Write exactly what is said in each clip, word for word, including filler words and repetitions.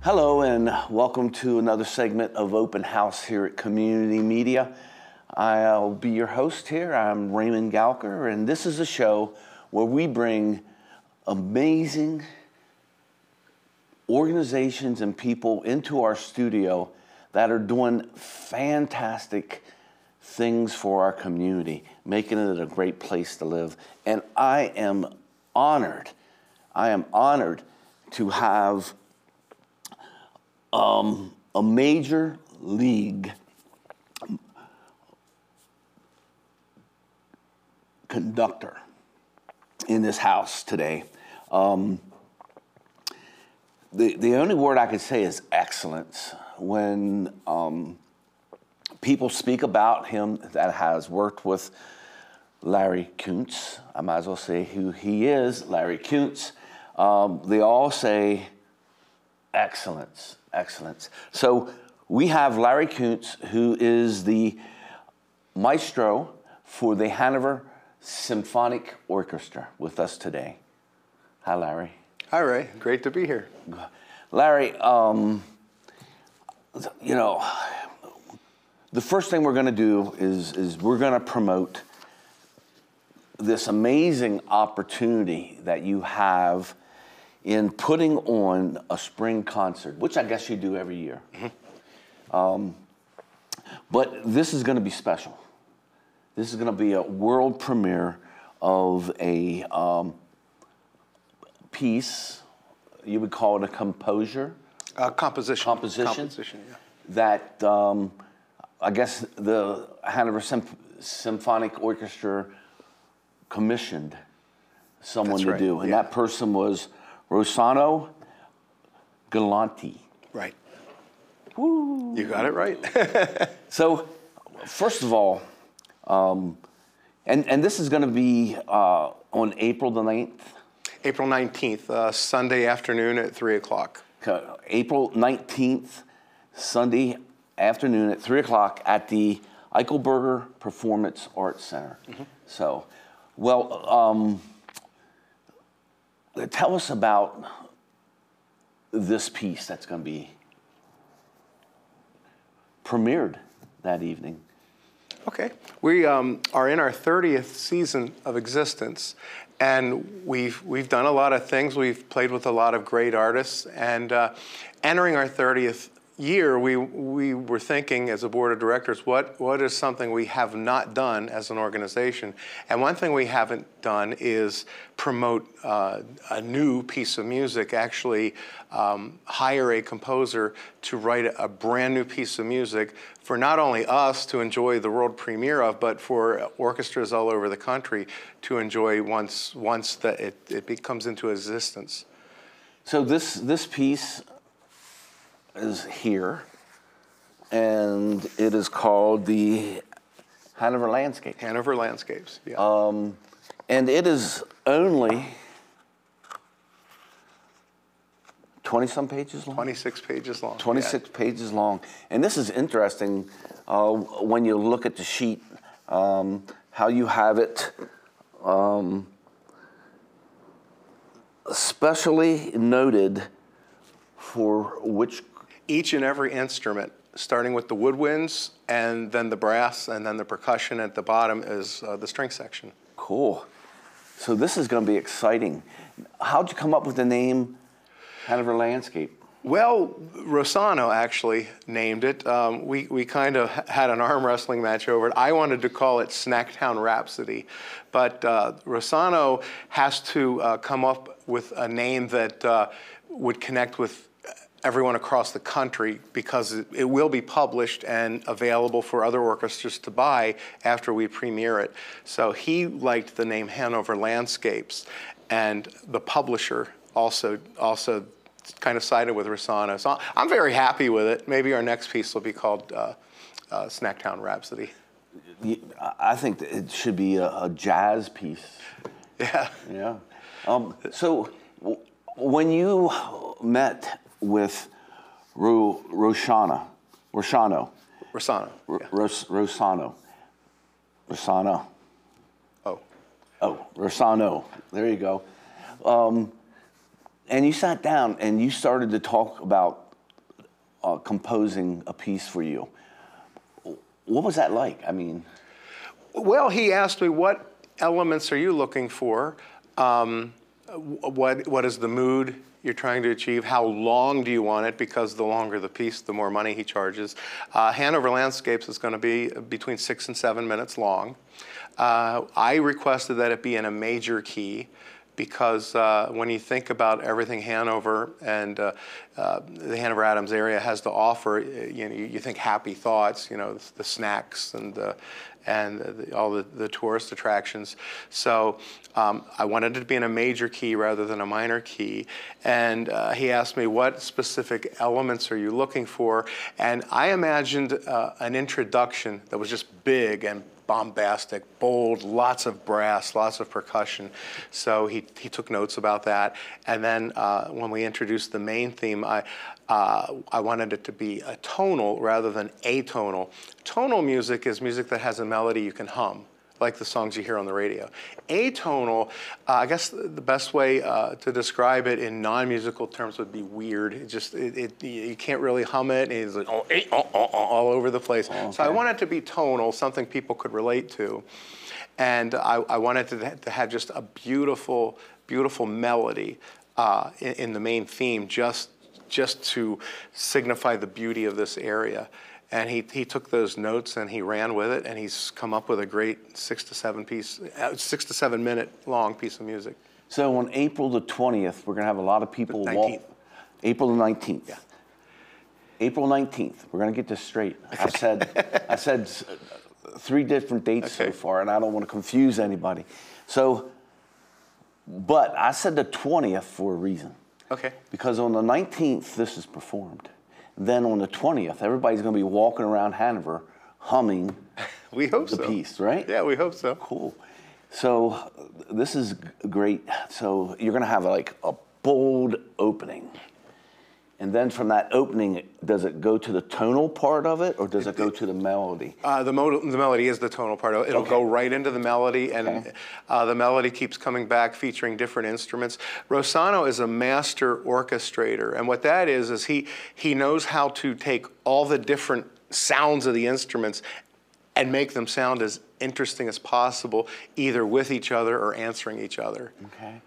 Hello and welcome to another segment of Open House here at Community Media. I'll be your host here. I'm Raymond Galker, and this is a show where we bring amazing organizations and people into our studio that are doing fantastic things for our community, making it a great place to live. And I am honored, I am honored to have Um, a major league conductor in this house today. Um, the, the only word I could say is excellence. When um, people speak about him that has worked with Larry Kuntz, I might as well say who he is, Larry Kuntz, um, they all say excellence. Excellence. So we have Larry Kuntz, who is the maestro for the Hanover Symphonic Orchestra, with us today. Hi, Larry. Hi, Ray. Great to be here. Larry, um, you know, the first thing we're going to do is, is we're going to promote this amazing opportunity that you have in putting on a spring concert, which I guess you do every year. Mm-hmm. Um, but this is going to be special. This is going to be a world premiere of a um, piece, you would call it a composure? Uh, composition. Composition. Composition, yeah. That um, I guess the Hanover Symph- Symphonic Orchestra commissioned someone That's to right. do. And yeah. that person was Rossano Galanti. Right. Woo. You got it right. So, first of all, um, and, and this is going to be uh, on April the ninth? April nineteenth, uh, Sunday afternoon at three o'clock. Okay. April nineteenth, Sunday afternoon at three o'clock at the Eichelberger Performance Arts Center. Mm-hmm. So, well, um, tell us about this piece that's going to be premiered that evening. Okay. We um, are in our thirtieth season of existence, and we've we've done a lot of things. We've played with a lot of great artists, and uh, entering our thirtieth year, we we were thinking as a board of directors, what what is something we have not done as an organization? And one thing we haven't done is promote uh, a new piece of music, actually um, hire a composer to write a, a brand new piece of music for not only us to enjoy the world premiere of, but for orchestras all over the country to enjoy once once that it, it becomes into existence. So this this piece is here, and it is called the Hanover Landscape. Hanover Landscapes, yeah. Um, and it is only twenty-some pages long? twenty-six pages long. twenty-six yeah. pages long. And this is interesting uh, when you look at the sheet, um, how you have it um, specially noted for which each and every instrument, starting with the woodwinds and then the brass and then the percussion at the bottom is uh, the string section. Cool. So this is going to be exciting. How'd you come up with the name Hanover Landscape? Well, Rossano actually named it. Um, we we kind of had an arm wrestling match over it. I wanted to call it Snacktown Rhapsody, but uh, Rossano has to uh, come up with a name that uh, would connect with everyone across the country, because it, it will be published and available for other orchestras to buy after we premiere it. So he liked the name Hanover Landscapes, and the publisher also also kind of sided with Rossano. So I'm very happy with it. Maybe our next piece will be called uh, uh, Snacktown Rhapsody. I think that it should be a, a jazz piece. Yeah. Yeah. Um, so w- when you met with Ro- Roshana, Roshano, Rossano. R- Yeah. Ros- Rossano, Rossano. Oh. Oh, Rossano. There you go. Um, and you sat down and you started to talk about uh, composing a piece for you. What was that like? I mean, Well, he asked me, what elements are you looking for? Um, what What is the mood you're trying to achieve? How long do you want it? Because the longer the piece, the more money he charges. Uh, Hanover Landscapes is going to be between six and seven minutes long. Uh, I requested that it be in a major key, because uh, when you think about everything Hanover and uh, uh, the Hanover Adams area has to offer, you know, you, you think happy thoughts, you know, the, the snacks and uh, and the, all the, the tourist attractions. So um, I wanted it to be in a major key rather than a minor key. And uh, he asked me, what specific elements are you looking for? And I imagined uh, an introduction that was just big and bombastic, bold, lots of brass, lots of percussion. So he, he took notes about that. And then uh, when we introduced the main theme, I, uh, I wanted it to be a tonal rather than atonal. Tonal music is music that has a melody you can hum, like the songs you hear on the radio. Atonal, uh, I guess the best way uh, to describe it in non-musical terms would be weird. It just, it, it, you can't really hum it. It's like, oh, eh, oh, oh, oh, all over the place. Okay. So I wanted it to be tonal, something people could relate to. And I, I wanted to, to have just a beautiful, beautiful melody uh, in, in the main theme, just, just to signify the beauty of this area. And he, he took those notes and he ran with it, and he's come up with a great six to seven piece, uh, six to seven minute long piece of music. so on April the twentieth, we're going to have a lot of people The walk. nineteenth. April the nineteenth. Yeah. April nineteenth. We're going to get this straight. I said, I said s- three different dates so Okay. far, and I don't want to confuse anybody. So, but I said the twentieth for a reason. Okay. Because on the nineteenth, this is performed. Then on the twentieth, everybody's going to be walking around Hanover humming We hope the so. piece, right? Yeah, we hope so. Cool. So uh, this is g- great. So you're going to have like a bold opening. And then from that opening, does it go to the tonal part of it, or does it go to the melody? Uh, the, mo- the melody is the tonal part of it. It'll Okay. go right into the melody, and Okay. uh, the melody keeps coming back, featuring different instruments. Rossano is a master orchestrator, and what that is is he he knows how to take all the different sounds of the instruments and make them sound as interesting as possible, either with each other or answering each other. Okay.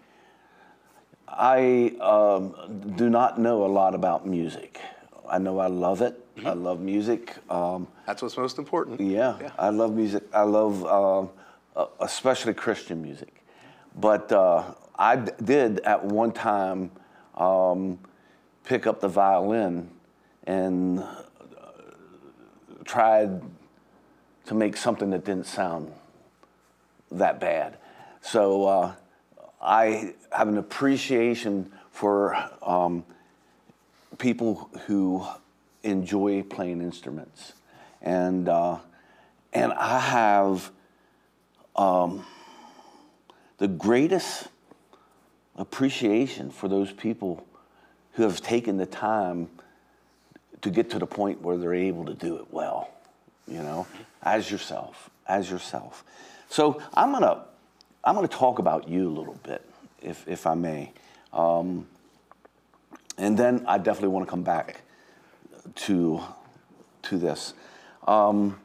I um, do not know a lot about music. I know I love it. I love music. Um, That's what's most important. Yeah, Yeah. I love music. I love um, uh, especially Christian music. But uh, I d- did at one time um, pick up the violin and uh, tried to make something that didn't sound that bad. So uh, I have an appreciation for um, people who enjoy playing instruments, and uh, and I have um, the greatest appreciation for those people who have taken the time to get to the point where they're able to do it well, you know, as yourself, as yourself. So I'm gonna I'm gonna talk about you a little bit, if if I may, um, and then I definitely want to come back to to this. Um,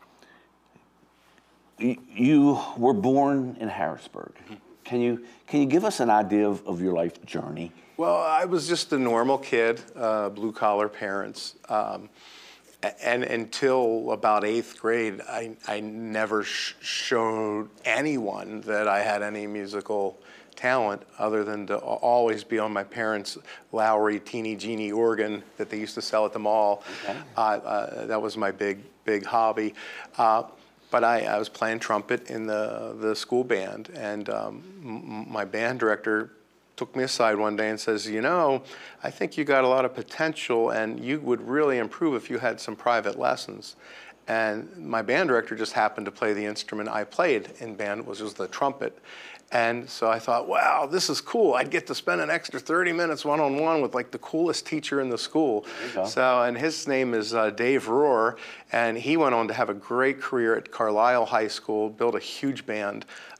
y- you were born in Harrisburg. Can you can you give us an idea of, of your life journey? Well, I was just a normal kid, uh, blue collar parents. Um, a- and until about eighth grade, I, I never sh- showed anyone that I had any musical talent other than to a- always be on my parents' Lowry Teeny Genie organ that they used to sell at the mall. Okay. Uh, uh, that was my big, big hobby. Uh, But I, I was playing trumpet in the, the school band, and um, m- my band director took me aside one day and says, you know, I think you got a lot of potential, and you would really improve if you had some private lessons. And my band director just happened to play the instrument I played in band, which was the trumpet. And so I thought, wow, this is cool. I'd get to spend an extra thirty minutes one-on-one with like the coolest teacher in the school. There you go. So, and his name is uh, Dave Rohr, and he went on to have a great career at Carlisle High School, built a huge band.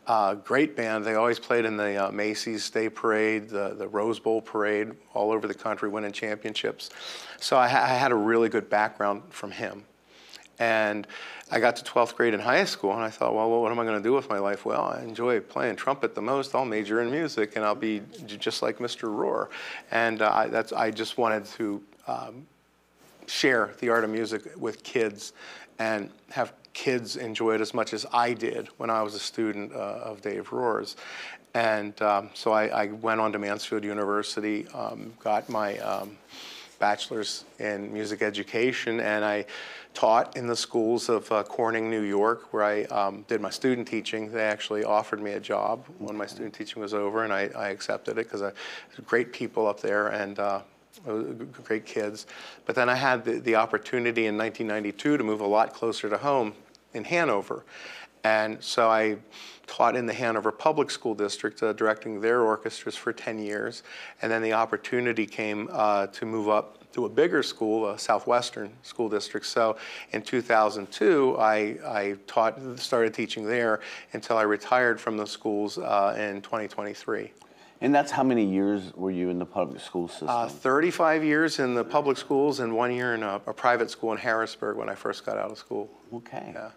Uh, great band. They always played in the uh, Macy's Day Parade, the, the Rose Bowl Parade, all over the country, winning championships. So I, ha- I had a really good background from him. And I got to twelfth grade in high school, and I thought, well, what am I going to do with my life? Well, I enjoy playing trumpet the most. I'll major in music, and I'll be j- just like Mister Rohr. And uh, I, that's, I just wanted to um, share the art of music with kids and have kids enjoy it as much as I did when I was a student uh, of Dave Rohr's. And um, so I, I went on to Mansfield University, um, got my um, bachelor's in music education, and I taught in the schools of uh, Corning, New York, where I um, did my student teaching. They actually offered me a job when my student teaching was over, and I, I accepted it because I great people up there and uh, great kids. But then I had the, the opportunity in nineteen ninety-two to move a lot closer to home in Hanover. And so I taught in the Hanover Public School District, uh, directing their orchestras for ten years. And then the opportunity came uh, to move up to a bigger school, a Southwestern school district. So in two thousand two, I, I taught, started teaching there until I retired from the schools uh, in twenty twenty-three. And that's how many years were you in the public school system? Uh, thirty-five years in the public schools and one year in a, a private school in Harrisburg when I first got out of school. Okay. Yeah.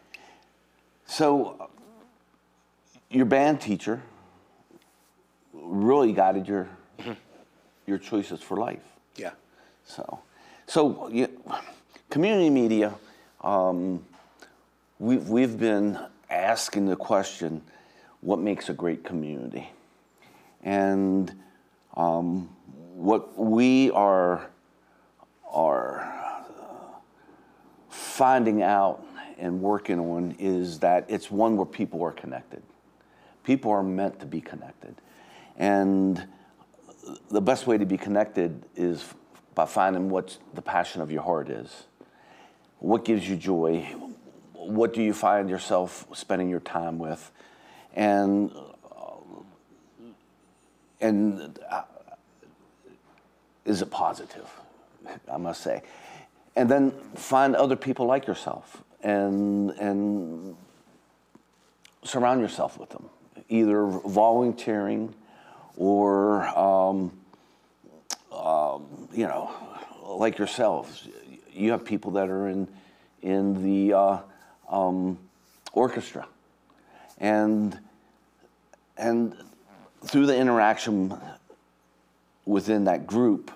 So your band teacher really guided your mm-hmm. your choices for life. Yeah. So, so you, community media, um, we've we've been asking the question, what makes a great community? And um, what we are are finding out and working on is that it's one where people are connected. People are meant to be connected. And the best way to be connected is by finding what the passion of your heart is. What gives you joy? What do you find yourself spending your time with? And and uh, is it positive, I must say. And then find other people like yourself and and surround yourself with them, either volunteering or, um, um, you know, like yourselves. You have people that are in, in the uh, um, orchestra. And, and through the interaction within that group,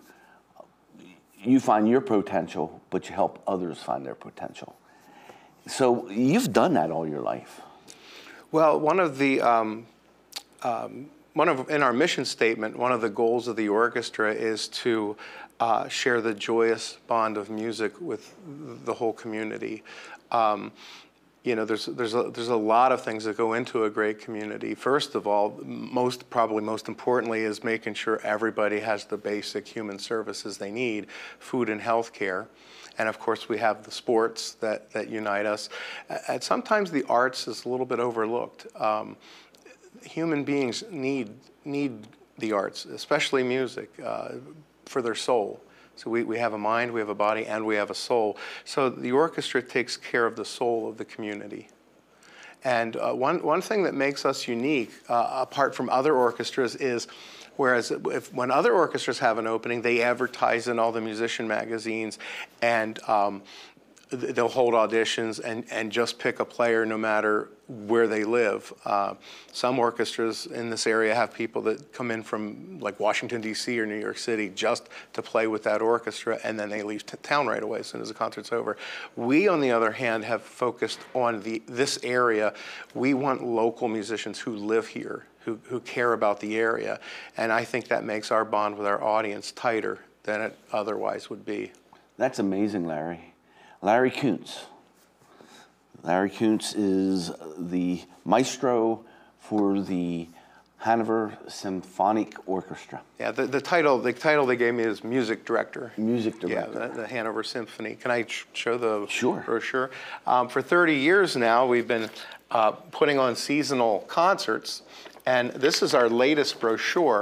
you find your potential, but you help others find their potential. So you've done that all your life. Well, one of the um, um, one of in our mission statement, one of the goals of the orchestra is to uh, share the joyous bond of music with the whole community. Um, You know, there's there's a, there's a lot of things that go into a great community. First of all, most probably most importantly is making sure everybody has the basic human services they need, food and health care. And of course, we have the sports that, that unite us. And sometimes the arts is a little bit overlooked. Um, human beings need need the arts, especially music, uh, for their soul. So we, we have a mind, we have a body, and we have a soul. So the orchestra takes care of the soul of the community. And uh, one, one thing that makes us unique, uh, apart from other orchestras, is whereas if, when other orchestras have an opening, they advertise in all the musician magazines, and um, they'll hold auditions and, and just pick a player no matter where they live. Uh, some orchestras in this area have people that come in from like Washington, D C or New York City just to play with that orchestra, and then they leave t- town right away as soon as the concert's over. We, on the other hand, have focused on the this area. We want local musicians who live here, who, who care about the area, and I think that makes our bond with our audience tighter than it otherwise would be. That's amazing, Larry. Larry Kuntz. Larry Kuntz is the maestro for the Hanover Symphonic Orchestra. Yeah, the, the title the title they gave me is music director. Music director. Yeah, the, the Hanover Symphony. Can I sh- show the Sure. brochure? Um, for thirty years now, we've been uh, putting on seasonal concerts, and this is our latest brochure,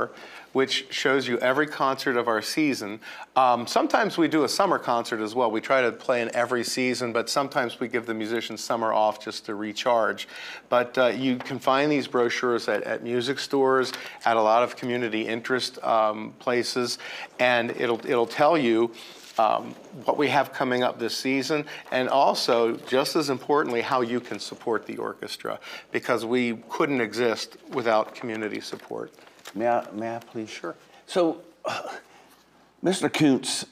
which shows you every concert of our season. Um, sometimes we do a summer concert as well. We try to play in every season, but sometimes we give the musicians summer off just to recharge. But uh, you can find these brochures at, at music stores, at a lot of community interest um, places, and it'll it'll tell you Um, what we have coming up this season, and also, just as importantly, how you can support the orchestra, because we couldn't exist without community support. May I, may I please? Sure. So, uh, Mister Kuntz,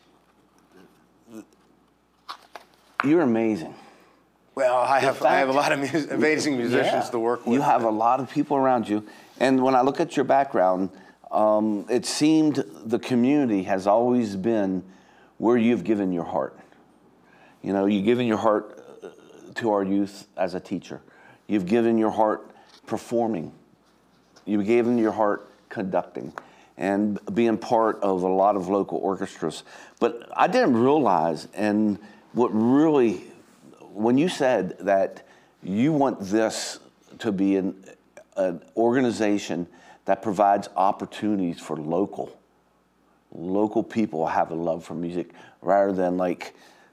you're amazing. Well, I have fact- I have a lot of mu- amazing musicians Yeah. to work with. You have a lot of people around you, and when I look at your background, um, it seemed the community has always been where you've given your heart. You know, you've given your heart uh, to our youth as a teacher. You've given your heart performing. You've given your heart conducting and being part of a lot of local orchestras. But I didn't realize, and what really, when you said that you want this to be an, an organization that provides opportunities for local local people have a love for music rather than like,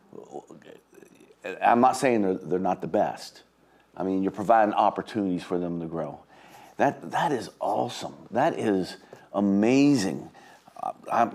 I'm not saying they're, they're not the best. I mean, you're providing opportunities for them to grow. That, that is awesome. That is amazing. I'm,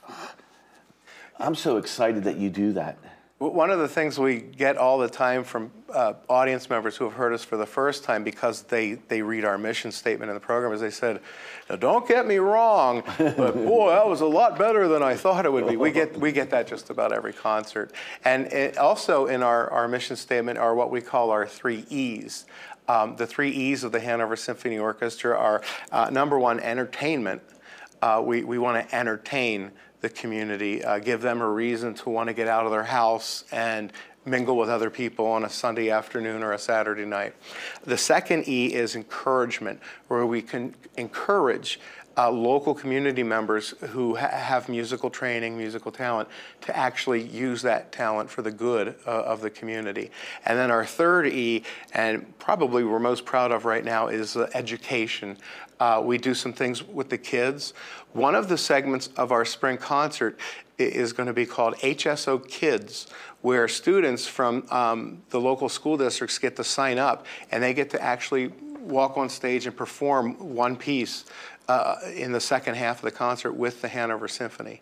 I'm so excited that you do that. One of the things we get all the time from uh, audience members who have heard us for the first time, because they, they read our mission statement in the program, is they said, now don't get me wrong, but boy, that was a lot better than I thought it would be. We get, we get that just about every concert. And it, also in our, our mission statement are what we call our three E's. Um, the three E's of the Hanover Symphony Orchestra are, uh, number one, entertainment. Uh, we we want to entertain the community, uh, give them a reason to want to get out of their house and mingle with other people on a Sunday afternoon or a Saturday night. The second E is encouragement, where we can encourage uh, local community members who ha- have musical training, musical talent, to actually use that talent for the good uh, of the community. And then our third E, and probably we're most proud of right now, is uh, education. Uh, we do some things with the kids. One of the segments of our spring concert is going to be called H S O Kids, where students from um, the local school districts get to sign up, and they get to actually walk on stage and perform one piece uh, in the second half of the concert with the Hanover Symphony.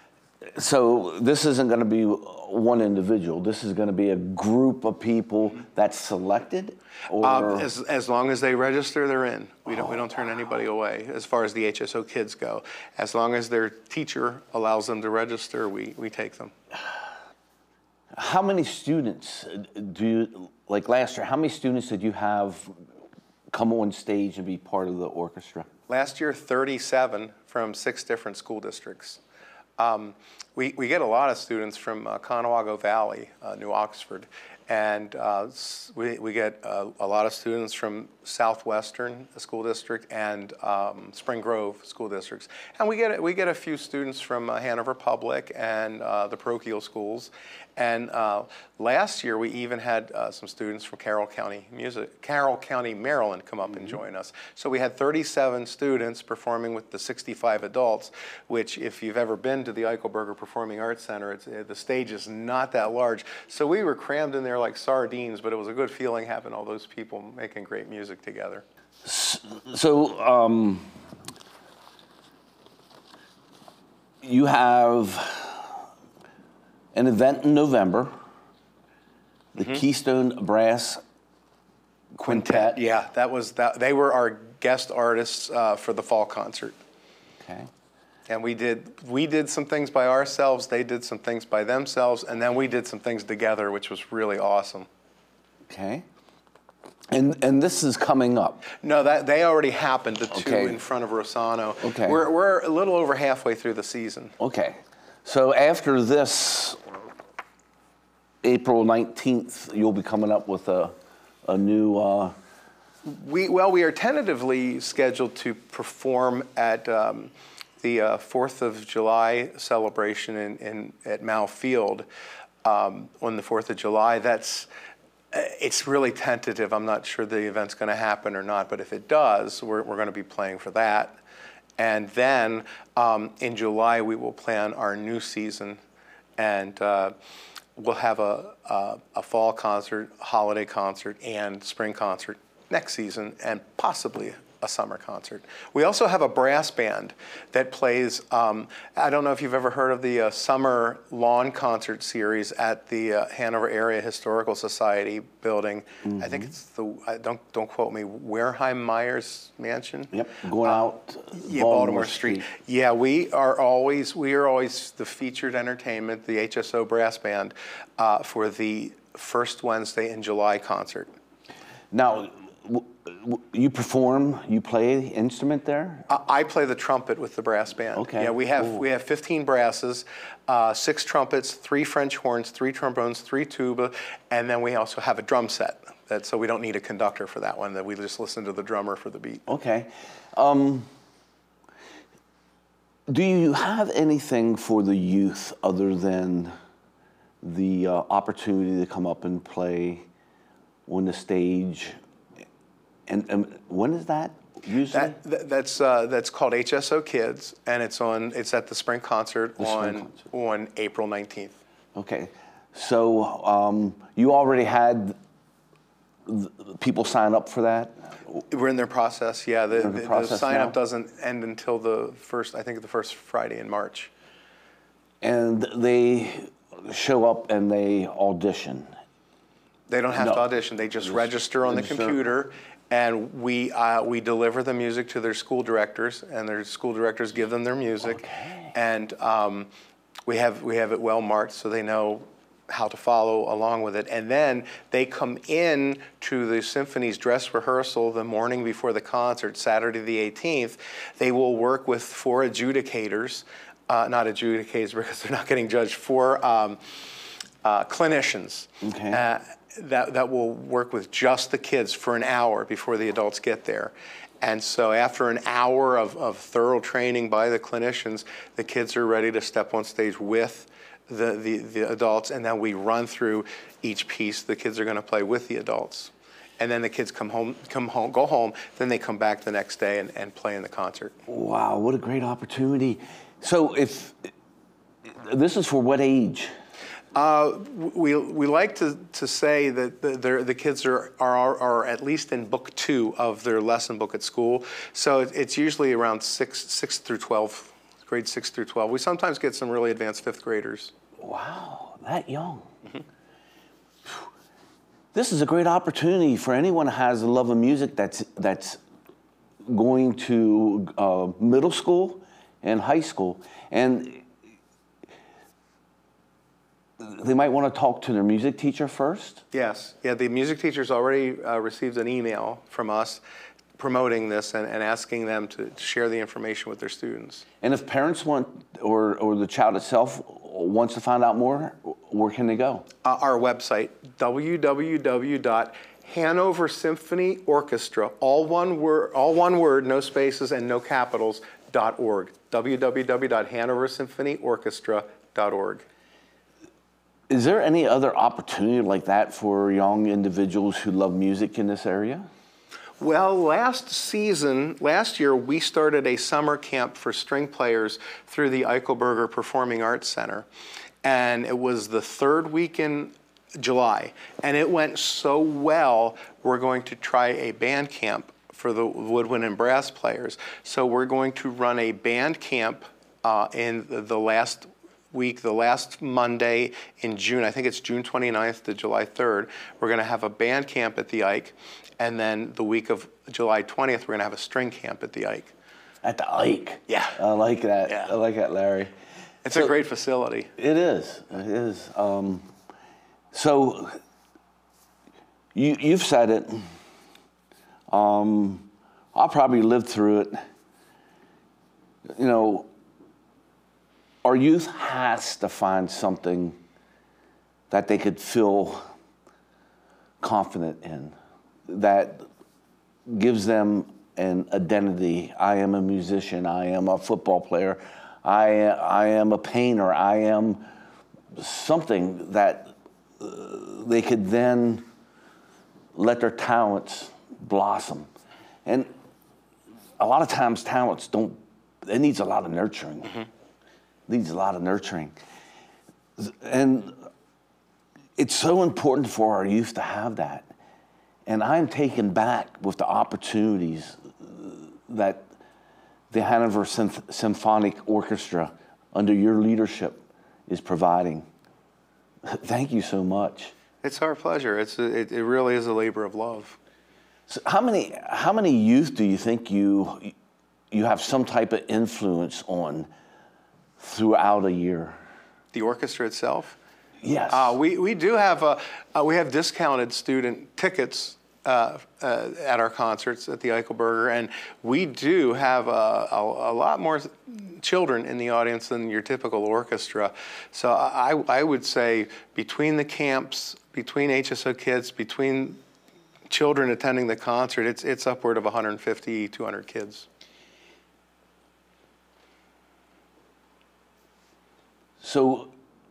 So this isn't going to be one individual. This is going to be a group of people that's selected, or Um, as as long as they register, they're in. We don't we don't turn anybody away as far as the H S O Kids go. As long as their teacher allows them to register, we we take them. how many students do you, like last year, how many students did you have come on stage and be part of the orchestra? Last year, thirty-seven from six different school districts. Um, we, we get a lot of students from uh, Conewago Valley, uh, New Oxford, and uh, s- we, we get uh, a lot of students from Southwestern School District and um, Spring Grove School Districts. And we get, we get a few students from uh, Hanover Public and uh, the parochial schools. And uh, last year, we even had uh, some students from Carroll County Music, Carroll County, Maryland, come up mm-hmm. and join us. So we had thirty-seven students performing with the sixty-five adults, which, if you've ever been to the Eichelberger Performing Arts Center, it's, uh, the stage is not that large. So we were crammed in there like sardines, but it was a good feeling having all those people making great music together. So um, you have an event in November, the mm-hmm. Keystone Brass Quintet. Yeah, that was that. They were our guest artists uh, for the fall concert. Okay. And we did we did some things by ourselves. They did some things by themselves, and then we did some things together, which was really awesome. Okay. And and this is coming up. No, that they already happened. The two okay. in front of Rossano. Okay. We're we're a little over halfway through the season. Okay. So after this, April nineteenth, you'll be coming up with a a new. Uh, we well, we are tentatively scheduled to perform at um, the uh, Fourth of July celebration in, in at Mao Field um, on the Fourth of July. That's It's really tentative. I'm not sure the event's going to happen or not, but if it does, we're, we're going to be playing for that. And then um, in July, we will plan our new season. And uh, we'll have a, a, a fall concert, holiday concert, and spring concert next season, and possibly a summer concert. We also have a brass band that plays, um, I don't know if you've ever heard of the uh, summer lawn concert series at the uh, Hanover Area Historical Society building. Mm-hmm. I think it's the, I don't don't quote me, Wareheim Myers Mansion? Yep, going uh, out yeah, Baltimore, Baltimore Street. Street. Yeah, we are always, we are always the featured entertainment, the H S O Brass Band, uh, for the first Wednesday in July concert. Now, you perform, you play instrument there? I play the trumpet with the brass band. Okay. Yeah, we have cool. we have fifteen brasses, uh, six trumpets, three French horns, three trombones, three tuba, and then we also have a drum set. That so we don't need a conductor for that one. That we just listen to the drummer for the beat. Okay. Um, do you have anything for the youth other than the uh, opportunity to come up and play on the stage? And, and when is that usually? That, that, that's uh, that's called H S O Kids, and it's on. It's at the spring concert The on spring concert. on April nineteenth. Okay, so um, you already had th- people sign up for that? We're in their process. Yeah, the, in the the, process the sign up now? doesn't end until the first. I think the first Friday in March. And they show up and they audition. They don't have No. to audition. They just Just register on the register. computer, and we uh, we deliver the music to their school directors, and their school directors give them their music, Okay. and um, we have we have it well marked so they know how to follow along with it. And then they come in to the symphony's dress rehearsal the morning before the concert, Saturday the eighteenth. They will work with four adjudicators, uh, not adjudicators because they're not getting judged, four um, uh, clinicians. Okay. Uh, that, that will work with just the kids for an hour before the adults get there. And so after an hour of, of thorough training by the clinicians, the kids are ready to step on stage with the, the, the adults, and then we run through each piece the kids are going to play with the adults. And then the kids come home, come home, go home, then they come back the next day and, and play in the concert. Wow, what a great opportunity. So if, this is for what age? Uh, we we like to, to say that the, the kids are, are are at least in book two of their lesson book at school. So it, it's usually around six six through twelve, grade six through twelve. We sometimes get some really advanced fifth graders. Wow, that young. Mm-hmm. This is a great opportunity for anyone who has a love of music that's that's going to uh, middle school and high school, and they might want to talk to their music teacher first. Yes, yeah. The music teachers already uh, received an email from us promoting this and, and asking them to share the information with their students. And if parents want, or or the child itself wants to find out more, where can they go? Uh, our website, w w w dot hanover symphony orchestra, all one word, all one word, no spaces and no capitals, dot org. w w w dot hanover symphony orchestra dot org. Is there any other opportunity like that for young individuals who love music in this area? Well, last season, last year, we started a summer camp for string players through the Eichelberger Performing Arts Center. And it was the third week in July. And it went so well, we're going to try a band camp for the woodwind and brass players. So we're going to run a band camp uh, in the, the last week, the last Monday in June. I think it's June twenty-ninth to July third. We're going to have a band camp at the Ike. And then the week of July twentieth, we're going to have a string camp at the Ike. At the Ike? Yeah. I like that. Yeah. I like that, Larry. It's So- a great facility. It is. It is. Um, so you, you've said it. Um, I probably lived through it. You know, our youth has to find something that they could feel confident in, that gives them an identity. I am a musician. I am a football player. I, I am a painter. I am something that uh, they could then let their talents blossom. And a lot of times talents don't it needs a lot of nurturing. Mm-hmm. Needs a lot of nurturing. And it's so important for our youth to have that. And I'm taken back with the opportunities that the Hanover Symph- Symphonic Orchestra, under your leadership, is providing. Thank you so much. It's our pleasure. It's a, it, it really is a labor of love. So how many how many youth do you think you you have some type of influence on throughout a year? The orchestra itself? Yes. Uh, we, we do have a, uh, we have discounted student tickets uh, uh, at our concerts at the Eichelberger, and we do have a, a, a lot more children in the audience than your typical orchestra. So I, I would say between the camps, between H S O kids, between children attending the concert, it's, it's upward of one hundred fifty, two hundred kids. So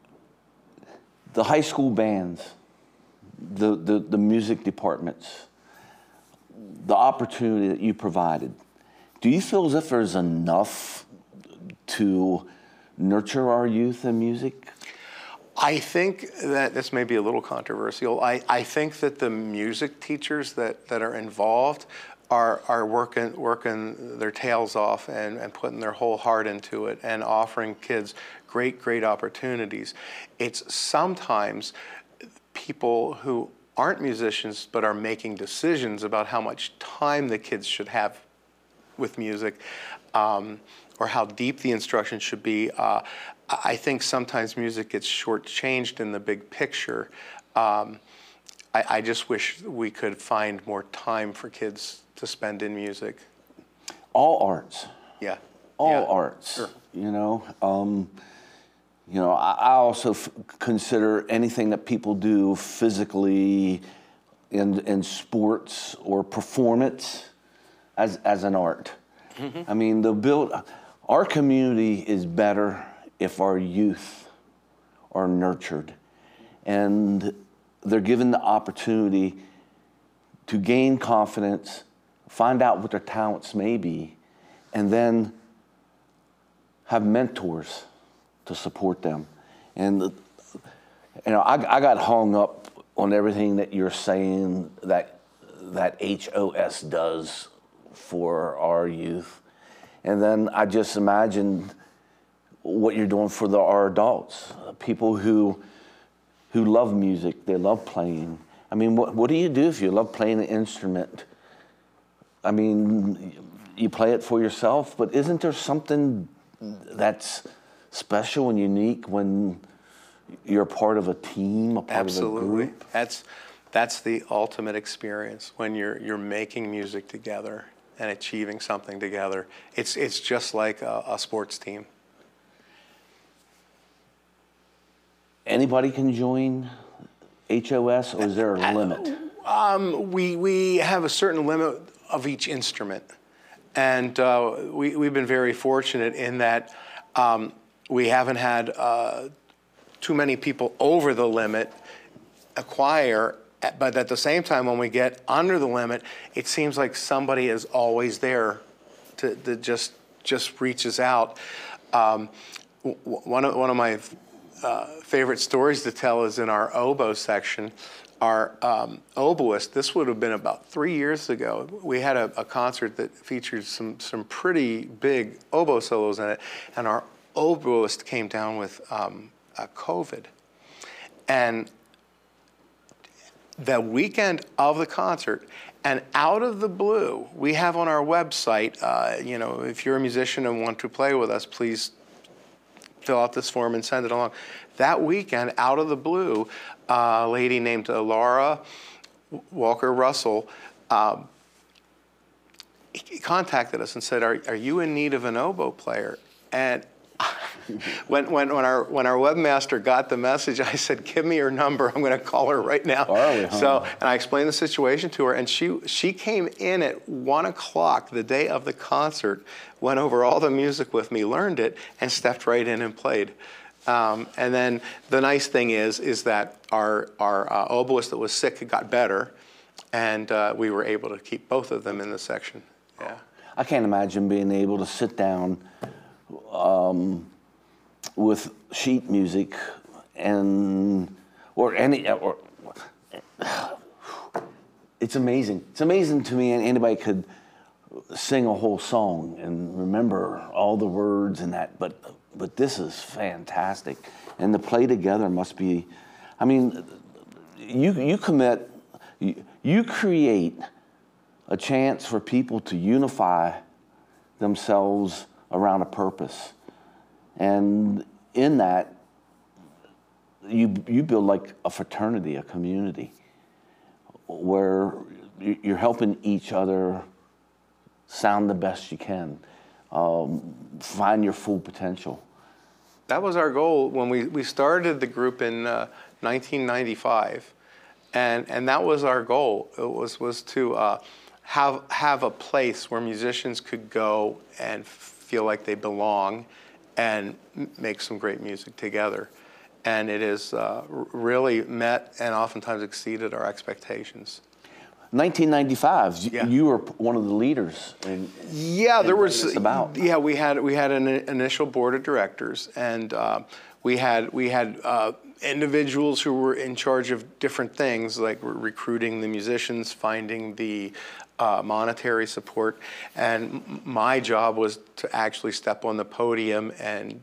the high school bands, the, the, the music departments, the opportunity that you provided, do you feel as if there's enough to nurture our youth in music? I think that this may be a little controversial. I, I think that the music teachers that, that are involved are are working working their tails off and, and putting their whole heart into it and offering kids great, great opportunities. It's sometimes people who aren't musicians but are making decisions about how much time the kids should have with music, um, or how deep the instruction should be. Uh, I think sometimes music gets shortchanged in the big picture. Um, I, I just wish we could find more time for kids to spend in music. All arts. Yeah. All yeah. arts. Sure. You know, um, you know. I, I also f- consider anything that people do physically, in in sports or performance, as as an art. Mm-hmm. I mean, the build. Our community is better if our youth are nurtured, and they're given the opportunity to gain confidence, find out what their talents may be, and then have mentors to support them. And you know, I, I got hung up on everything that you're saying that that H O S does for our youth, and then I just imagined what you're doing for the, our adults, people who who love music, they love playing. I mean, what what do you do if you love playing an instrument? I mean, you play it for yourself, but isn't there something that's special and unique when you're part of a team, a part Absolutely. of a group? That's that's the ultimate experience when you're you're making music together and achieving something together. It's it's just like a, a sports team. Anybody can join H O S, or is there a limit? Um, we we have a certain limit of each instrument, and uh, we we've been very fortunate in that um, we haven't had uh, too many people over the limit acquire. But at the same time, when we get under the limit, it seems like somebody is always there to, to just just reaches out. Um, w- one of one of my Uh, favorite stories to tell is in our oboe section. Our um, oboist, this would have been about three years ago, we had a, a concert that featured some, some pretty big oboe solos in it, and our oboist came down with um, uh, COVID. And the weekend of the concert, and out of the blue, we have on our website, uh, you know, if you're a musician and want to play with us, please fill out this form and send it along. That weekend, out of the blue, uh, a lady named uh, Laura Walker Russell um, contacted us and said, are, are you in need of an oboe player? And when, when, when, our, when our webmaster got the message, I said, give me her number. I'm going to call her right now. Early, huh? So, and I explained the situation to her, and she, she came in at one o'clock the day of the concert, went over all the music with me, learned it, and stepped right in and played. Um, and then the nice thing is, is that our, our uh, oboist that was sick got better, and uh, we were able to keep both of them in the section. Yeah. I can't imagine being able to sit down um, with sheet music and or any or it's amazing. It's amazing to me anybody could sing a whole song and remember all the words and that, but but this is fantastic. And to play together must be, I mean, you you commit, you, you create a chance for people to unify themselves around a purpose. And in that, you you build like a fraternity, a community, where you're helping each other sound the best you can, um, find your full potential. That was our goal when we, we started the group in uh, nineteen ninety-five, and and that was our goal. It was was to uh, have have a place where musicians could go and feel like they belong, and make some great music together. And it has uh, really met and oftentimes exceeded our expectations. nineteen ninety-five, Yeah. you were one of the leaders. In, Yeah, there in was. this about. Yeah, we had we had an initial board of directors, and uh, we had we had uh, individuals who were in charge of different things, like recruiting the musicians, finding the uh, monetary support, and my job was to actually step on the podium and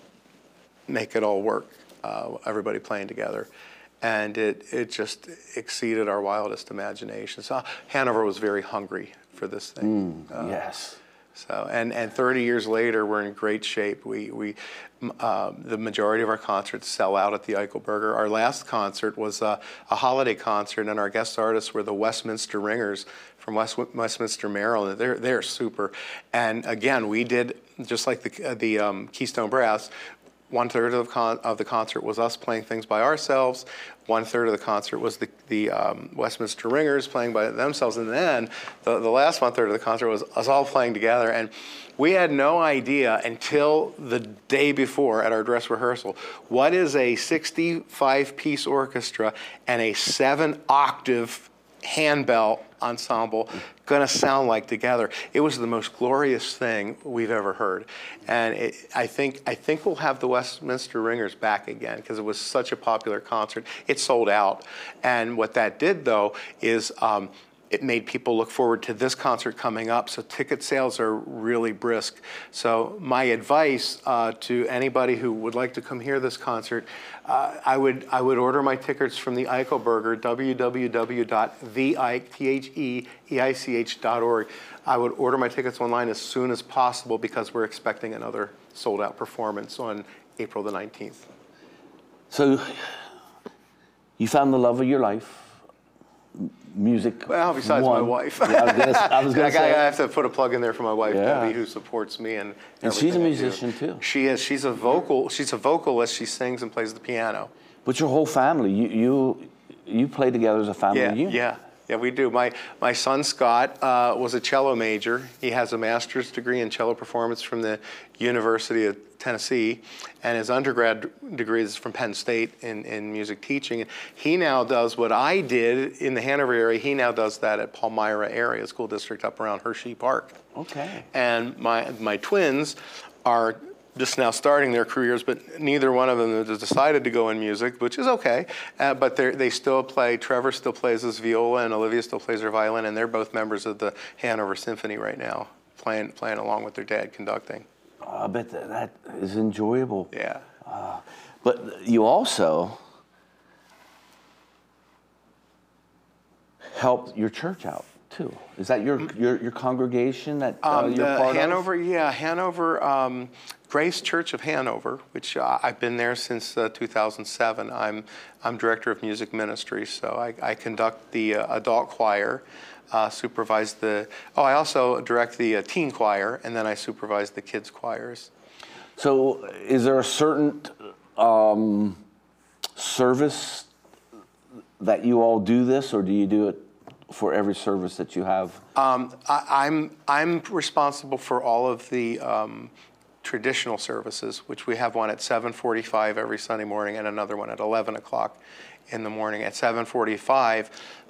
make it all work. Uh, everybody playing together. And it, it just exceeded our wildest imaginations. So Hanover was very hungry for this thing. Mm, uh, yes. So and, and thirty years later, we're in great shape. We we uh, the majority of our concerts sell out at the Eichelberger. Our last concert was uh, a holiday concert, and our guest artists were the Westminster Ringers from West, Westminster, Maryland. They're they're super. And again, we did just like the uh, the um, Keystone Brass. One third of the, con- of the concert was us playing things by ourselves. One third of the concert was the, the um, Westminster Ringers playing by themselves. And then the, the last one third of the concert was us all playing together. And we had no idea until the day before at our dress rehearsal, what is a sixty-five piece orchestra and a seven octave handbell ensemble going to sound like together. It was the most glorious thing we've ever heard, and it, I think I think we'll have the Westminster Ringers back again because it was such a popular concert. It sold out, and what that did though is um, it made people look forward to this concert coming up. So ticket sales are really brisk. So my advice uh, to anybody who would like to come hear this concert, uh, I would I would order my tickets from the Eichelberger, w w w dot the eich dot org. I would order my tickets online as soon as possible because we're expecting another sold out performance on April the nineteenth. So you found the love of your life. Music. Well, besides one. my wife. Yeah, I was gonna, I was gonna I, say. I have to put a plug in there for my wife, Yeah. Debbie, who supports me and And she's a everything I do. musician too. She is. She's a vocal. She's a vocalist. She sings and plays the piano. But your whole family, you you, you play together as a family Yeah, unit. yeah, yeah. We do. My my son Scott uh, was a cello major. He has a master's degree in cello performance from the University of Tennessee, and his undergrad degree is from Penn State in, in music teaching. And he now does what I did in the Hanover area. He now does that at Palmyra area school district up around Hershey Park. Okay. And my my twins are just now starting their careers, but neither one of them has decided to go in music, which is okay. Uh, but they they still play. Trevor still plays his viola, and Olivia still plays her violin, and they're both members of the Hanover Symphony right now, playing playing along with their dad conducting. I bet that, that is enjoyable. Yeah. Uh, but you also help your church out too. Is that your your, your congregation that uh, Um, you're the part Hanover, of? yeah, Hanover, um, Grace Church of Hanover, which uh, I've been there since uh, two thousand seven. I'm I'm director of music ministry, so I, I conduct the uh, adult choir, uh, supervise the. Oh, I also direct the uh, teen choir, and then I supervise the kids choirs. So, is there a certain um, service that you all do this, or do you do it for every service that you have? Um, I, I'm I'm responsible for all of the um, traditional services, which we have one at seven forty-five every Sunday morning and another one at eleven o'clock in the morning. At seven forty-five,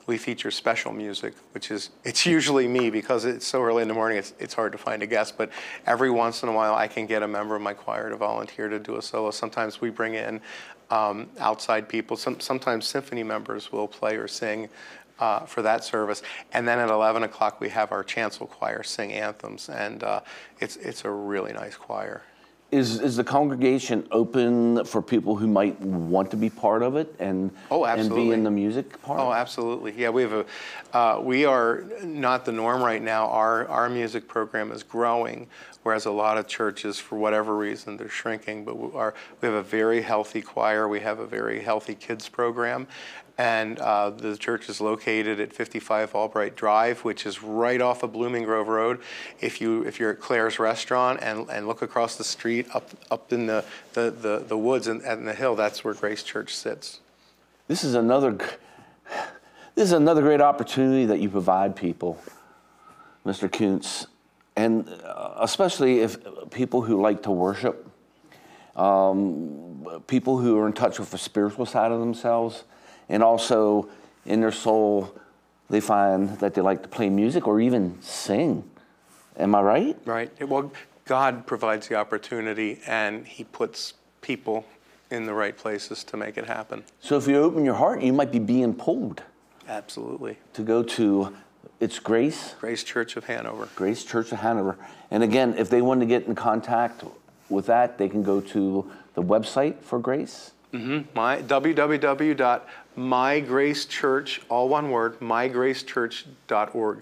we feature special music, which is, it's usually me because it's so early in the morning, it's, it's hard to find a guest, but every once in a while I can get a member of my choir to volunteer to do a solo. Sometimes we bring in um, outside people. Some, sometimes symphony members will play or sing uh, for that service. And then at eleven o'clock we have our chancel choir sing anthems, and uh, it's, it's a really nice choir. Is is the congregation open for people who might want to be part of it and Oh, and absolutely. be in the music part? Oh, absolutely. Yeah, we have a. Uh, we are not the norm right now. Our our music program is growing, whereas a lot of churches, for whatever reason, they're shrinking. But we are we have a very healthy choir. We have a very healthy kids program, and uh, the church is located at fifty-five Albright Drive, which is right off of Blooming Grove Road. If you if you're at Claire's Restaurant and, and look across the street up up in the the, the, the woods and, and the hill, that's where Grace Church sits. This is another g- this is another great opportunity that you provide people, Mister Kuntz, and uh, especially if people who like to worship, um, people who are in touch with the spiritual side of themselves, and also in their soul they find that they like to play music or even sing. Am I right? Right. Well, God provides the opportunity, and He puts people in the right places to make it happen. So if you open your heart, you might be being pulled Absolutely. to go to, it's Grace, Grace Church of Hanover. Grace Church of Hanover. And again, if they want to get in contact with that, they can go to the website for Grace. Mm-hmm. My w w w dot my grace church, all one word, my grace church dot org.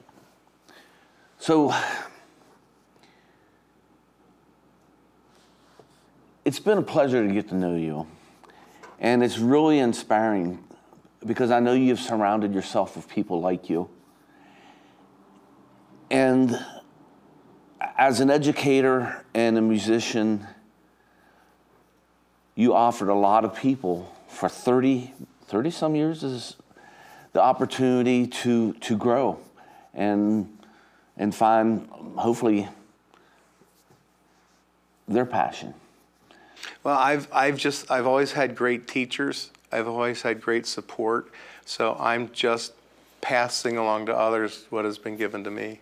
So it's been a pleasure to get to know you. And it's really inspiring because I know you've surrounded yourself with people like you. And as an educator and a musician, you offered a lot of people for thirty, thirty some years is the opportunity to, to grow and, and find, hopefully, their passion. Well, I've I've just I've always had great teachers. I've always had great support. So I'm just passing along to others what has been given to me.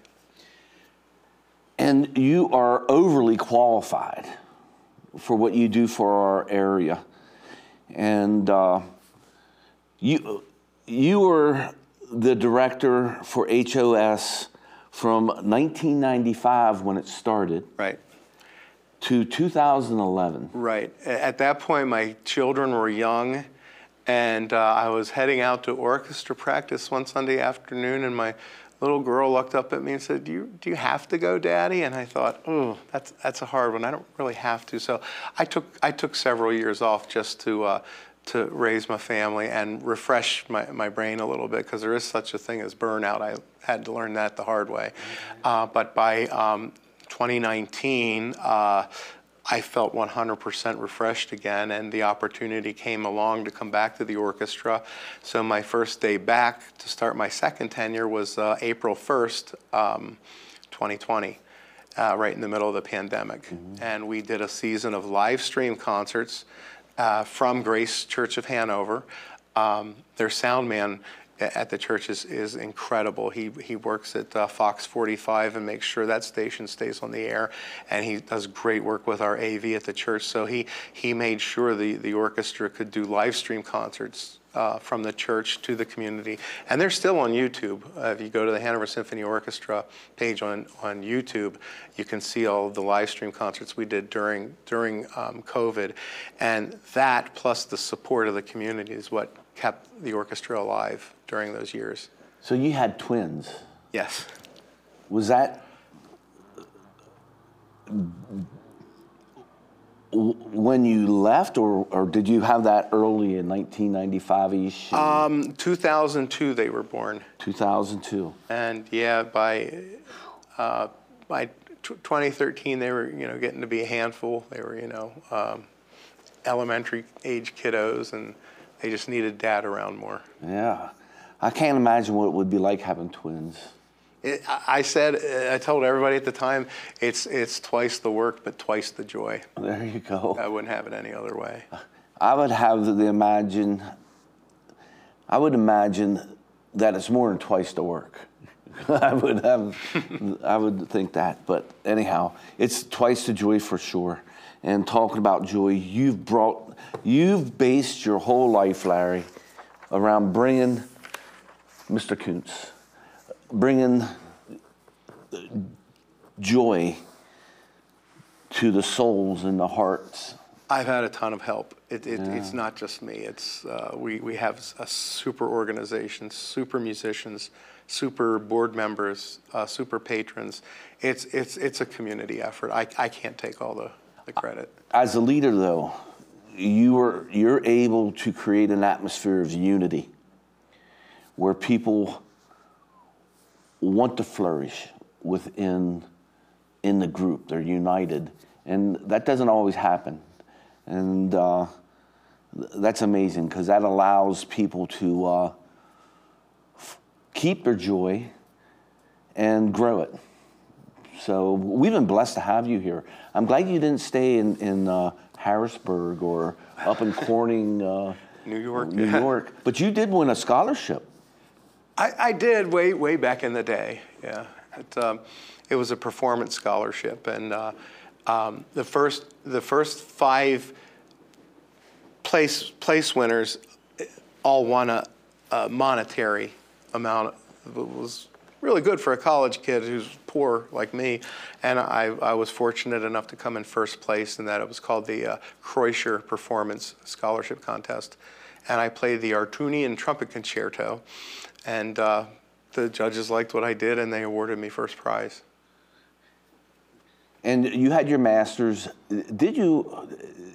And you are overly qualified for what you do for our area. And uh, you you were the director for H O S from nineteen ninety-five when it started Right. to two thousand eleven. Right. A- At that point, my children were young, and uh, I was heading out to orchestra practice one Sunday afternoon, and my little girl looked up at me and said, do you, do you have to go, Daddy? And I thought, oh, that's, that's a hard one. I don't really have to. So I took, I took several years off just to, uh, to raise my family and refresh my, my brain a little bit, because there is such a thing as burnout. I had to learn that the hard way. Uh, but by um, twenty nineteen, uh, I felt one hundred percent refreshed again, and the opportunity came along to come back to the orchestra. So my first day back to start my second tenure was uh, April first, um, twenty twenty, uh, right in the middle of the pandemic. Mm-hmm. And we did a season of live stream concerts uh, from Grace Church of Hanover. Um, their sound man at the church is, is incredible. He he works at uh, Fox forty-five and makes sure that station stays on the air, and he does great work with our A V at the church. So he he made sure the, the orchestra could do live stream concerts uh, from the church to the community, and they're still on YouTube. Uh, if you go to the Hanover Symphony Orchestra page on, on YouTube, you can see all of the live stream concerts we did during during um, COVID, and that plus the support of the community is what kept the orchestra alive during those years. So you had twins. Yes. Was that when you left, or, or did you have that early in nineteen ninety-five-ish? Um, two thousand two they were born. two thousand two. And yeah, by uh, by twenty thirteen they were, you know, getting to be a handful. They were, you know, um, elementary age kiddos, and they just needed Dad around more. Yeah. I can't imagine what it would be like having twins. It, I said, I told everybody at the time, it's it's twice the work, but twice the joy. There you go. I wouldn't have it any other way. I would have the imagine, I would imagine that it's more than twice the work. I would have, I would think that. But anyhow, it's twice the joy for sure. And talking about joy, you've brought, you've based your whole life, Larry, around bringing Mister Kuntz, bringing joy to the souls and the hearts. I've had a ton of help. It, it, Yeah. It's not just me. It's uh, we we have a super organization, super musicians, super board members, uh, super patrons. It's it's it's a community effort. I, I can't take all the, the credit. As a leader, though, you are you're able to create an atmosphere of unity where people want to flourish within in the group. They're united, and that doesn't always happen. And uh, that's amazing because that allows people to uh, f- keep their joy and grow it. So we've been blessed to have you here. I'm glad you didn't stay in, in uh, Harrisburg or up in Corning, uh, New York. New York. But you did win a scholarship. I, I did way way back in the day. Yeah, it, um, it was a performance scholarship, and uh, um, the first the first five place place winners all won a, a monetary amount. It was really good for a college kid who's poor like me, and I, I was fortunate enough to come in first place in that. It was called the uh, Kreutzer Performance Scholarship Contest, and I played the Artunian Trumpet Concerto, and uh, the judges liked what I did, and they awarded me first prize. And you had your master's. Did you,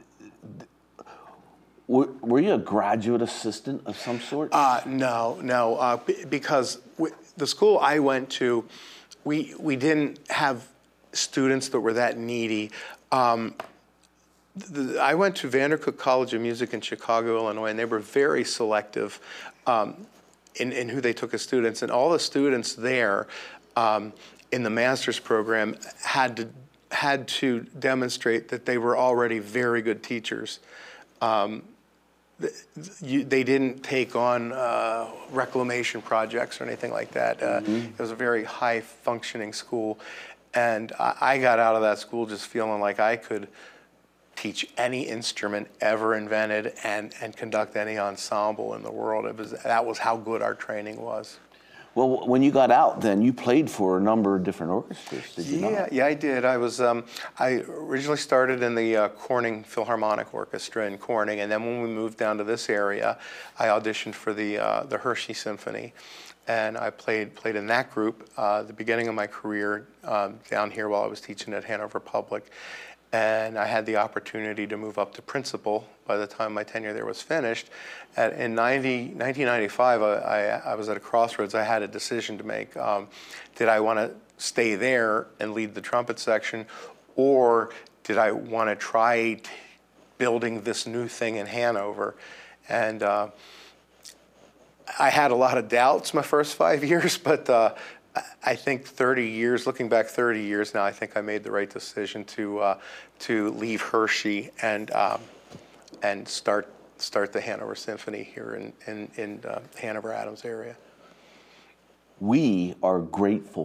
were, were you a graduate assistant of some sort? Uh, no, no, uh, b- because w- the school I went to, we we didn't have students that were that needy. Um, the, I went to Vandercook College of Music in Chicago, Illinois, and they were very selective um, in, in who they took as students. And all the students there um, in the master's program had to had to demonstrate that they were already very good teachers. Um, You, they didn't take on uh, reclamation projects or anything like that. Uh, Mm-hmm. It was a very high-functioning school, and I, I got out of that school just feeling like I could teach any instrument ever invented and, and conduct any ensemble in the world. It was that was how good our training was. Well, when you got out, then you played for a number of different orchestras, did you Yeah, not? yeah, I did. I was um, I originally started in the uh, Corning Philharmonic Orchestra in Corning, and then when we moved down to this area, I auditioned for the uh, the Hershey Symphony, and I played played in that group uh, at the beginning of my career um, down here while I was teaching at Hanover Public. And I had the opportunity to move up to principal by the time my tenure there was finished. At, in nineteen ninety-five, I, I, I was at a crossroads. I had a decision to make. Um, did I want to stay there and lead the trumpet section, or did I want to try t- building this new thing in Hanover? And uh, I had a lot of doubts my first five years, but uh, I think thirty years, looking back thirty years now, I think I made the right decision to uh, to leave Hershey and um, and start start the Hanover Symphony here in in, in uh, Hanover Adams area. We are grateful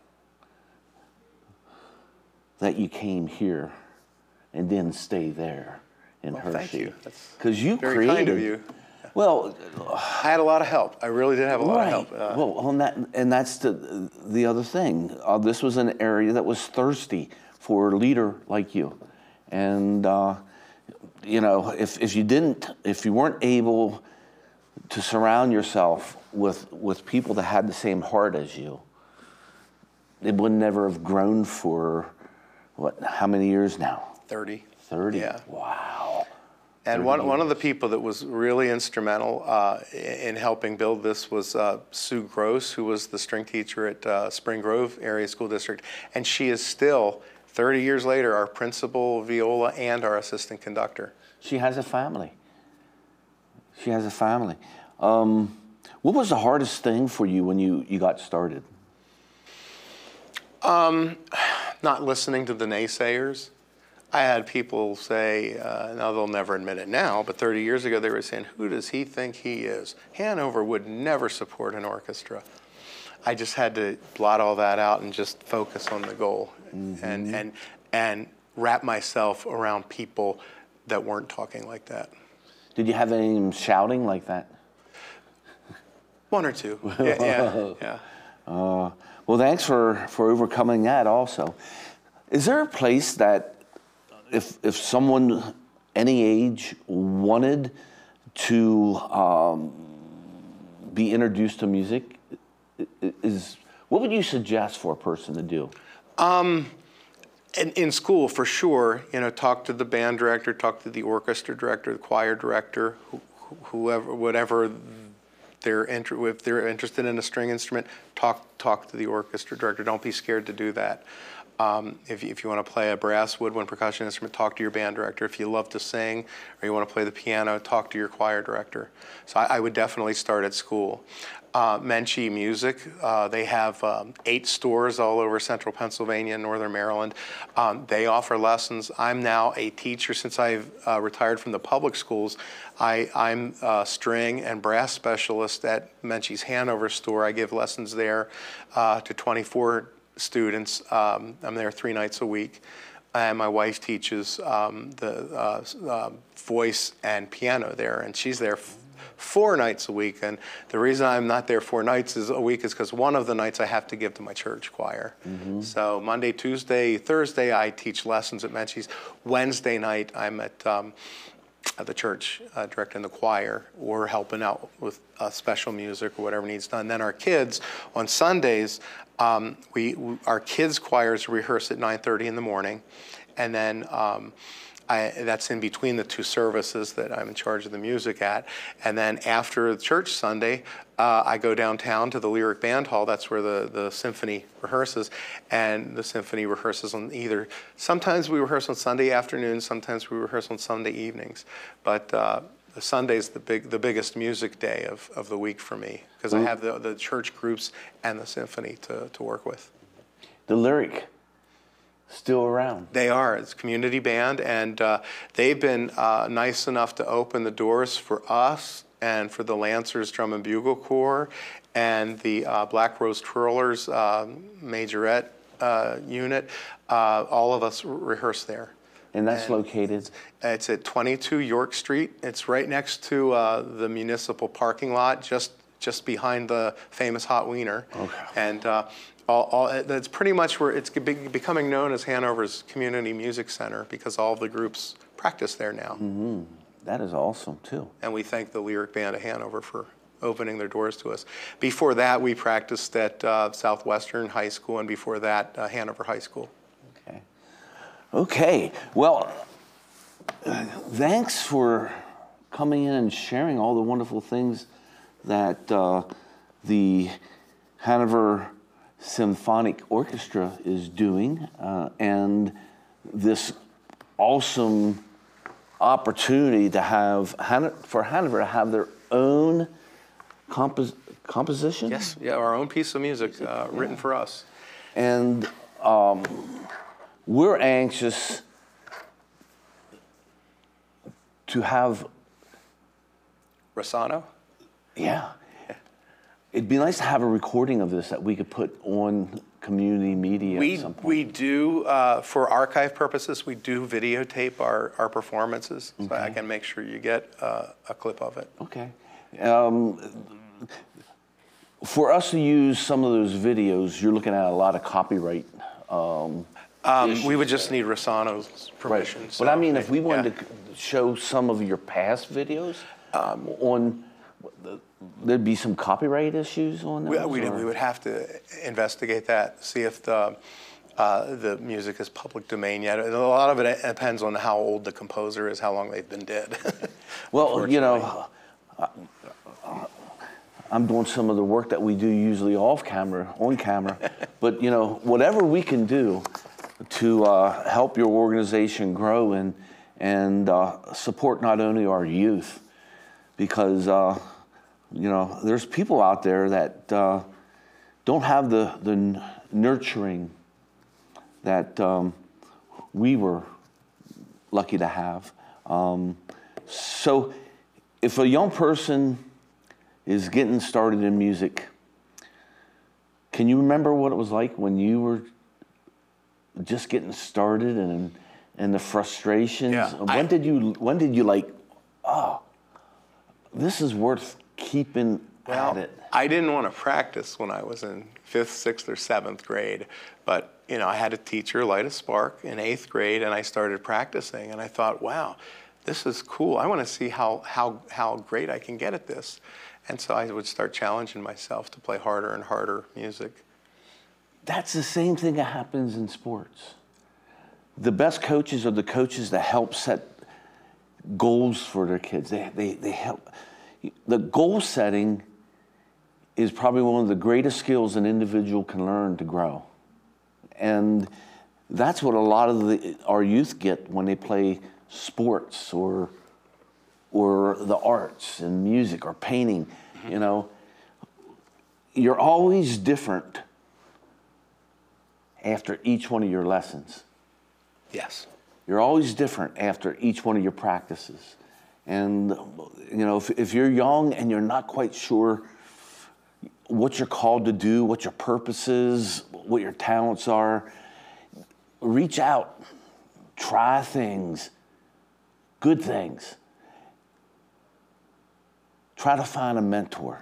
that you came here and didn't stay there in Well, Hershey. thank you. That's Because you very created. kind of you. Well, I had a lot of help. I really did have a lot right. of help. Uh, well, on that, and that's the the other thing. Uh, this was an area that was thirsty for a leader like you, and uh, you know, if if you didn't, if you weren't able to surround yourself with with people that had the same heart as you, it would never have grown for what? How many years now? thirty. Thirty. Yeah. Wow. And one, one of the people that was really instrumental uh, in helping build this was uh, Sue Gross, who was the string teacher at uh, Spring Grove Area School District. And she is still, thirty years later, our principal viola and our assistant conductor. She has a family. She has a family. Um, what was the hardest thing for you when you, you got started? Um, not listening to the naysayers. I had people say, uh, now they'll never admit it now, but thirty years ago they were saying, who does he think he is? Hanover would never support an orchestra. I just had to blot all that out and just focus on the goal mm-hmm. and, and, and wrap myself around people that weren't talking like that. Did you have any shouting like that? One or two. Yeah, yeah. yeah. Uh, well, thanks for, for overcoming that also. Is there a place that if if someone any age wanted to um, be introduced to music, is what would you suggest for a person to do? Um, in, in school, for sure, you know, talk to the band director, talk to the orchestra director, the choir director, who, whoever, whatever they're inter- if they're interested in a string instrument, talk talk to the orchestra director. Don't be scared to do that. Um, if, you, if you want to play a brass, woodwind, percussion instrument, talk to your band director. If you love to sing or you want to play the piano, talk to your choir director. So I, I would definitely start at school. Uh, Menchie Music, uh, they have um, eight stores all over central Pennsylvania and northern Maryland. Um, they offer lessons. I'm now a teacher since I've uh, retired from the public schools. I, I'm a string and brass specialist at Menchie's Hanover store. I give lessons there uh, to twenty-four students. Um, I'm there three nights a week. And my wife teaches um, the uh, uh, voice and piano there, and she's there f- four nights a week. And the reason I'm not there four nights is a week is because one of the nights I have to give to my church choir. Mm-hmm. So Monday, Tuesday, Thursday, I teach lessons at Menchie's. Wednesday night, I'm at um, at the church uh, directing the choir or helping out with uh, special music or whatever needs done. Then our kids, on Sundays, um, we, we our kids' choirs rehearse at nine thirty in the morning, and then um, I, that's in between the two services that I'm in charge of the music at. And then after the church Sunday, uh, I go downtown to the Lyric Band Hall. That's where the, the symphony rehearses. And the symphony rehearses on either, sometimes we rehearse on Sunday afternoons, sometimes we rehearse on Sunday evenings. But uh, the Sunday's the big, the biggest music day of, of the week for me, because I have the, the church groups and the symphony to, to work with. The Lyric. Still around. They are. It's a community band, and uh, they've been uh, nice enough to open the doors for us and for the Lancers Drum and Bugle Corps and the uh, Black Rose Twirlers uh, Majorette uh, unit. Uh, all of us rehearse there. And that's and located? It's at twenty-two York Street. It's right next to uh, the municipal parking lot, just just behind the famous Hot Wiener. Okay. And uh, All, all, that's pretty much where it's be, becoming known as Hanover's Community Music Center, because all of the groups practice there now. Mm-hmm. That is awesome, too. And we thank the Lyric Band of Hanover for opening their doors to us. Before that, we practiced at uh, Southwestern High School, and before that, uh, Hanover High School. Okay. Okay. Well, uh, thanks for coming in and sharing all the wonderful things that uh, the Hanover Symphonic Orchestra is doing, uh, and this awesome opportunity to have Han- for Hanover to have their own compos- composition. Yes, yeah, our own piece of music uh, written yeah. for us, and um, we're anxious to have Rossano. Yeah. It'd be nice to have a recording of this that we could put on community media we, at some point. We do, uh, for archive purposes, we do videotape our, our performances, okay. So I can make sure you get uh, a clip of it. Okay. Um, for us to use some of those videos, you're looking at a lot of copyright um, um, we would just need Rossano's permission. Right. So but I mean, if we wanted yeah. to show some of your past videos um, on... There'd be some copyright issues on that? We, we, we would have to investigate that, see if the, uh, the music is public domain yet. A lot of it depends on how old the composer is, how long they've been dead. Well, you know, I'm doing some of the work that we do usually off camera, on camera, but you know, whatever we can do to uh, help your organization grow and, and uh, support not only our youth, because uh, you know, there's people out there that uh, don't have the, the nurturing that um, we were lucky to have. Um, so if a young person is getting started in music, can you remember what it was like when you were just getting started and and the frustrations? Yeah, when I, did you when did you like, oh, this is worth keeping well, at it? I didn't want to practice when I was in fifth, sixth, or seventh grade, but you know, I had a teacher light a spark in eighth grade, and I started practicing, and I thought, wow, this is cool. I want to see how how how great I can get at this, and so I would start challenging myself to play harder and harder music. That's the same thing that happens in sports. The best coaches are the coaches that help set goals for their kids. They, they, they help. The goal setting is probably one of the greatest skills an individual can learn to grow. And that's what a lot of the, our youth get when they play sports or, or the arts and music or painting. Mm-hmm. You know, you're always different after each one of your lessons. Yes. You're always different after each one of your practices. And, you know, if, if you're young and you're not quite sure what you're called to do, what your purpose is, what your talents are, reach out, try things, good things. Try to find a mentor.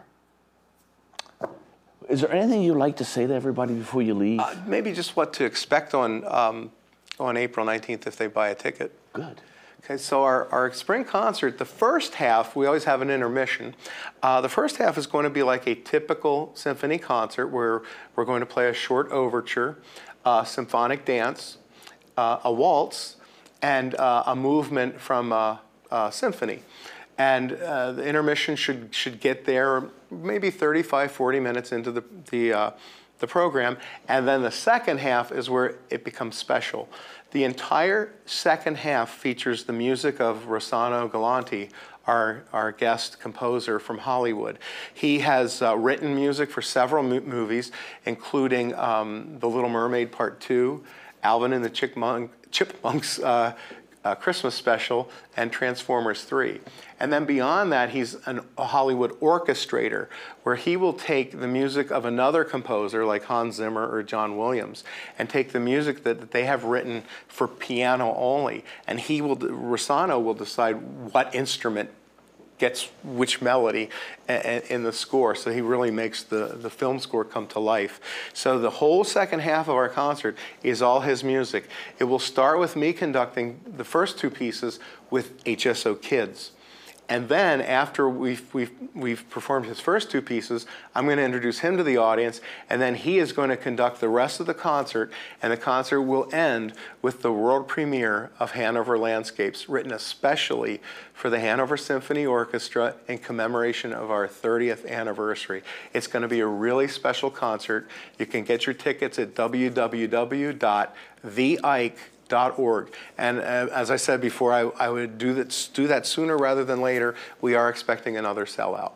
Is there anything you'd like to say to everybody before you leave? Uh, maybe just what to expect on um, on April nineteenth if they buy a ticket. Good. Okay, so our, our spring concert, the first half, we always have an intermission. Uh, the first half is going to be like a typical symphony concert where we're going to play a short overture, uh, symphonic dance, uh, a waltz, and uh, a movement from a, a symphony. And uh, the intermission should should get there maybe thirty-five, forty minutes into the the, uh, the program, and then the second half is where it becomes special. The entire second half features the music of Rossano Galanti, our our guest composer from Hollywood. He has uh, written music for several mo- movies, including um, The Little Mermaid Part Two, Alvin and the Chipmunk, Chipmunks. Uh, Uh, Christmas special, and Transformers three. And then beyond that, he's an, a Hollywood orchestrator, where he will take the music of another composer like Hans Zimmer or John Williams and take the music that, that they have written for piano only, and he will, Rossano will decide what instrument gets which melody in the score. So he really makes the, the film score come to life. So the whole second half of our concert is all his music. It will start with me conducting the first two pieces with H S O Kids. And then after we've, we've, we've performed his first two pieces, I'm going to introduce him to the audience, and then he is going to conduct the rest of the concert, and the concert will end with the world premiere of Hanover Landscapes, written especially for the Hanover Symphony Orchestra in commemoration of our thirtieth anniversary. It's going to be a really special concert. You can get your tickets at w w w dot the ike dot org. And uh, as I said before, I, I would do that, do that sooner rather than later. We are expecting another sellout.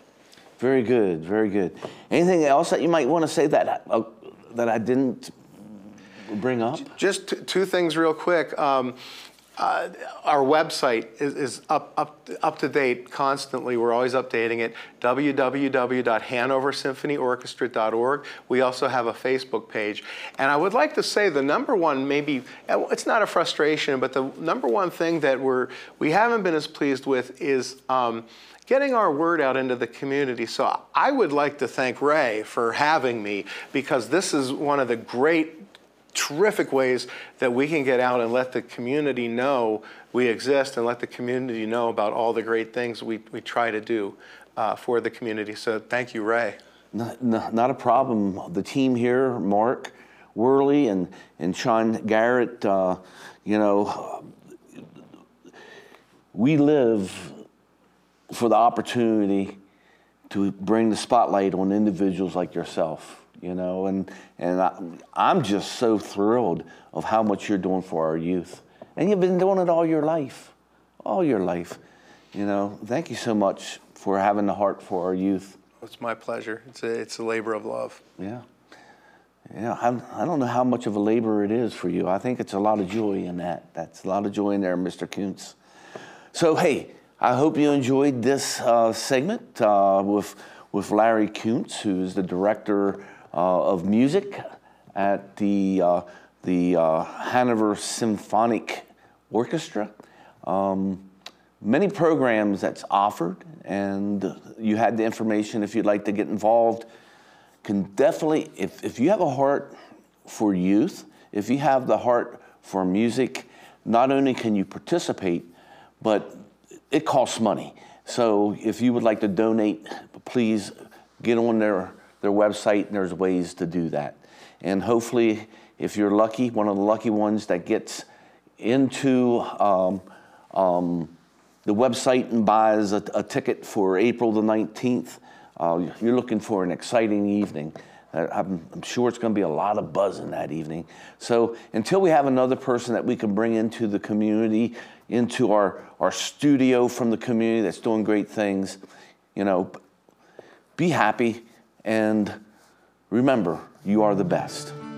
Very good, very good. Anything else that you might want to say that uh, that I didn't bring up? Just t- two things real quick. Um, uh, our website is, is up, up, up to date constantly. We're always updating it. w w w dot hanover symphony orchestra dot org. We also have a Facebook page. And I would like to say the number one, maybe, it's not a frustration, but the number one thing that we're, we haven't been as pleased with is um, getting our word out into the community. So I would like to thank Ray for having me, because this is one of the great terrific ways that we can get out and let the community know we exist and let the community know about all the great things we, we try to do uh, for the community. So thank you, Ray. Not, not, not a problem. The team here, Mark Worley and, and Sean Garrett, uh, you know, we live for the opportunity to bring the spotlight on individuals like yourself. You know, and and I, I'm just so thrilled of how much you're doing for our youth. And you've been doing it all your life, all your life. You know, thank you so much for having the heart for our youth. It's my pleasure. It's a, it's a labor of love. Yeah. Yeah, I, I don't know how much of a labor it is for you. I think it's a lot of joy in that. That's a lot of joy in there, Mister Kuntz. So, hey, I hope you enjoyed this uh, segment uh, with, with Larry Kuntz, who's the director uh, of music at the, uh, the uh, Hanover Symphonic Orchestra. Um, many programs that's offered, and you had the information if you'd like to get involved. Can definitely, if, if you have a heart for youth, if you have the heart for music, not only can you participate, but it costs money. So if you would like to donate, please get on their, their website, and there's ways to do that. And hopefully, if you're lucky, one of the lucky ones that gets into um, um, the website and buys a, a ticket for April the nineteenth, Uh, you're looking for an exciting evening. Uh, I'm, I'm sure it's going to be a lot of buzz in that evening. So until we have another person that we can bring into the community, into our, our studio from the community that's doing great things, you know, be happy and remember, you are the best.